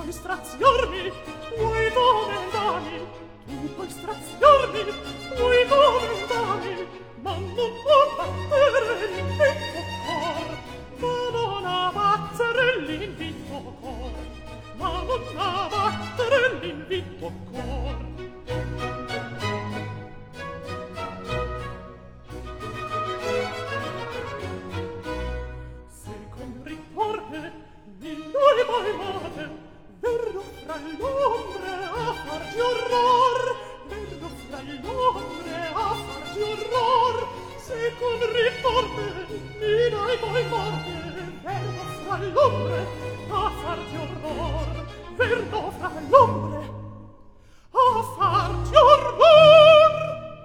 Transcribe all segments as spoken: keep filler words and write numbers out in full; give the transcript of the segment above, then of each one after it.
puoi straziarmi, vuoi domendarmi, tu puoi straziarmi, vuoi domendarmi, ma non può battere l'invito cor, ma non abbattere l'invito cor, ma non abbattere l'invito cor. Se con ritorne di noi bailate, verrò fra l'ombre a farti orror, verrò fra l'ombre a farti orror. Se con ritorne di noi bailate, verrò fra l'ombre a farti orror, verrò fra l'ombre a farti orror.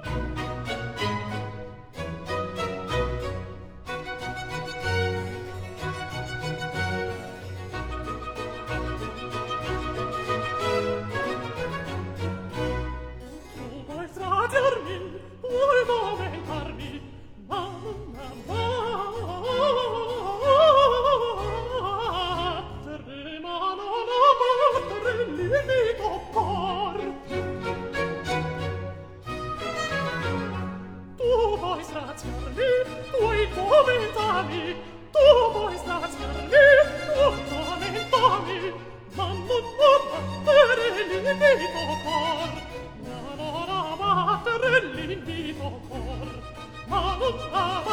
Tu vuoi straziarmi, vuoi domentarmi, ma non abbattere, ma non abbattere l'invito cor. Tu vuoi straziarmi, vuoi domentarmi, tu vuoi straziarmi, vuoi domentarmi, ma non abbattere l'invito cor, ma non abbattere l'invito cor, ma non abbattere